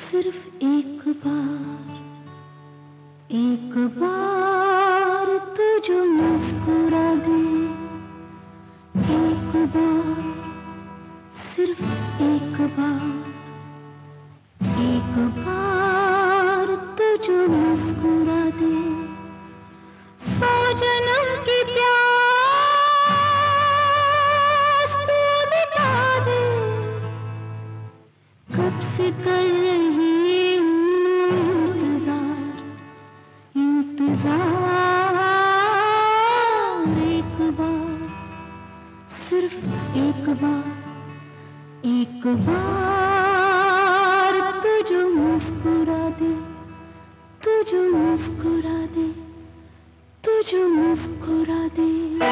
सिर्फ एक बार तू जो मुस्कुरा दे, एक बार, सिर्फ एक बार तू जो मुस्कुरा दे, सौ जन्म की प्यास तू मिटा दे। कब से कर रही इंतजार, एक बार, सिर्फ एक बार तू जो मुस्कुरा दे, तू जो मुस्कुरा दे, तू जो मुस्कुरा दे।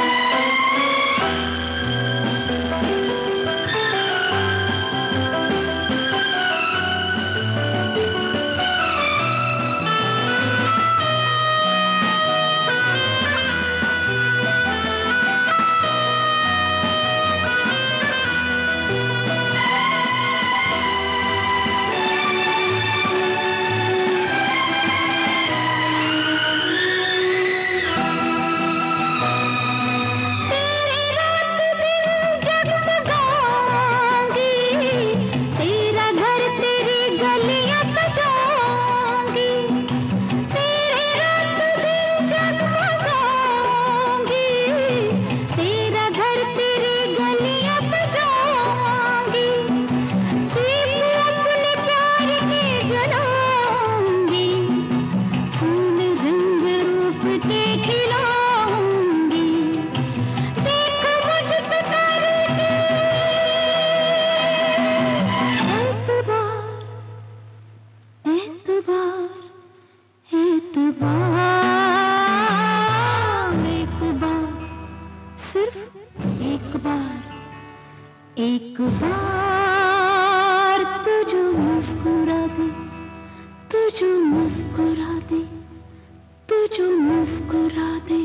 एक बार तू जो मुस्कुरा दे, तू जो मुस्कुरा दे, तू जो मुस्कुरा दे।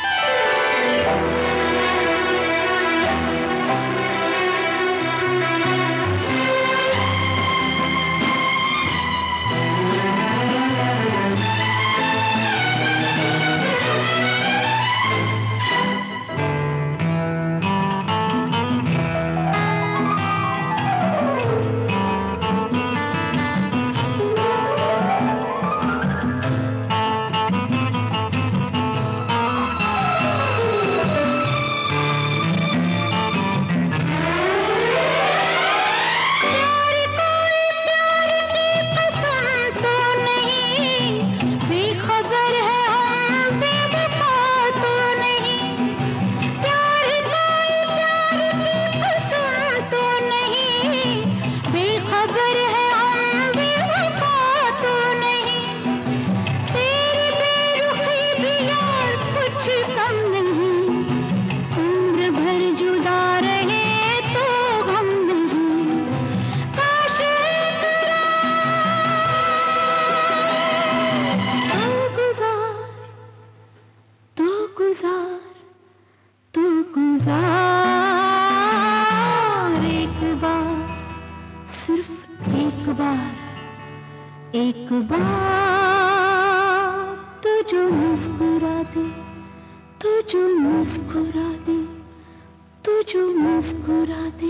एक बार तू जो मुस्कुरा दे, तू जो मुस्कुरा दे, तू जो मुस्कुरा दे।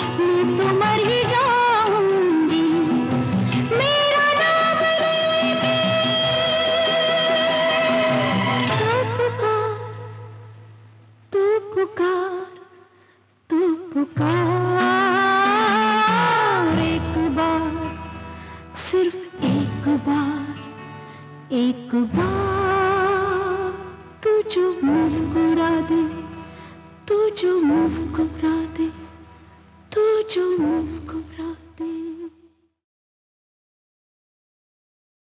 मैं तो मर ही जाऊंगी मेरा नाम लेके। तू पुकार, तू पुकार एक बार, सिर्फ एक बार, एक बार। तू जो मुस्कुरा दे, तू जो मुस्कुरा दे, तू जो मुस्कुरा